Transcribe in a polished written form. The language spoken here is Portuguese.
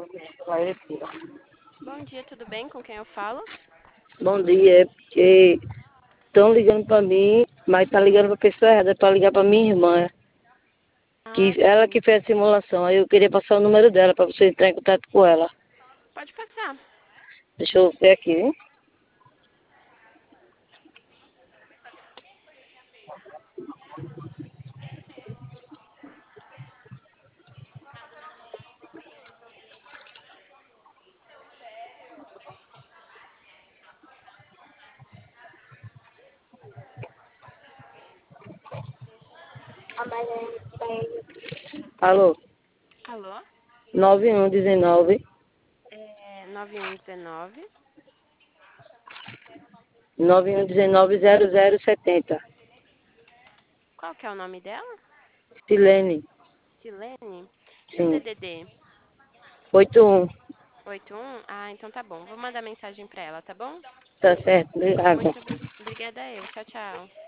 Vai aqui, ó. Bom dia, tudo bem? Com quem eu falo? Bom dia, é porque estão ligando pra mim, mas tá ligando pra pessoa errada, é pra ligar pra minha irmã, Ah, que ela sim. que fez a simulação. Aí eu queria passar o número dela pra você entrar em contato com ela. Pode passar. Deixa eu ver aqui, hein? Alô, Alô? 9119 9119. 9119 0070. Qual que é o nome dela? Silene, Silene? E o sim. DDD? 81. 81? Ah, então tá bom. Vou mandar mensagem pra ela, tá bom? Tá certo, obrigada. Obrigada eu. Tchau, tchau.